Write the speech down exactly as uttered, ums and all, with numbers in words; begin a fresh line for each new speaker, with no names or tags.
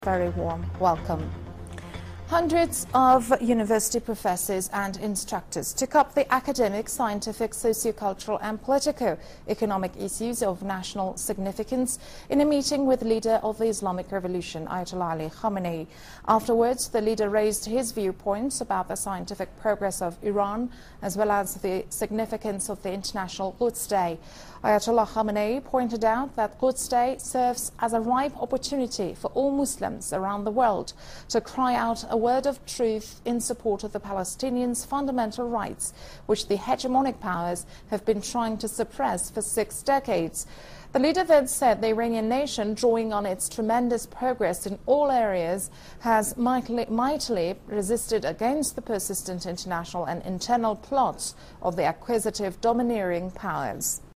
Very warm welcome. Hundreds of university professors and instructors took up the academic, scientific, socio-cultural and politico-economic issues of national significance in a meeting with the leader of the Islamic Revolution, Ayatollah Ali Khamenei. Afterwards, the leader raised his viewpoints about the scientific progress of Iran, as well as the significance of the International Quds Day. Ayatollah Khamenei pointed out that Quds Day serves as a ripe opportunity for all Muslims around the world to cry out a word of truth in support of the Palestinians' fundamental rights, which the hegemonic powers have been trying to suppress for six decades. The leader then said the Iranian nation, drawing on its tremendous progress in all areas, has mightily, mightily resisted against the persistent international and internal plots of the acquisitive domineering powers.